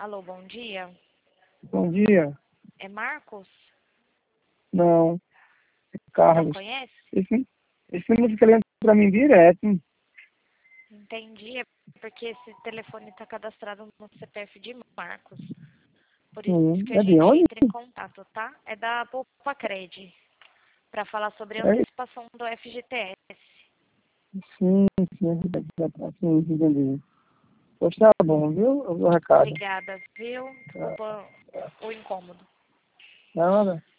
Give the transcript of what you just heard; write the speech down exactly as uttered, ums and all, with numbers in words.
Alô, bom dia. Bom dia. É Marcos? Não, é Não Carlos. conhece? Esse, esse número fica ligando pra mim direto. Entendi, é porque esse telefone está cadastrado no C P F de Marcos. Por Sim. isso que a É de gente onde? entra em contato, tá? É da Poupa Cred, para falar sobre a É, antecipação do F G T S. sim, sim, sim, entendi. Pois tá bom, viu? O recado. Obrigada, viu? Tá, Desculpa tá. o incômodo. Nada.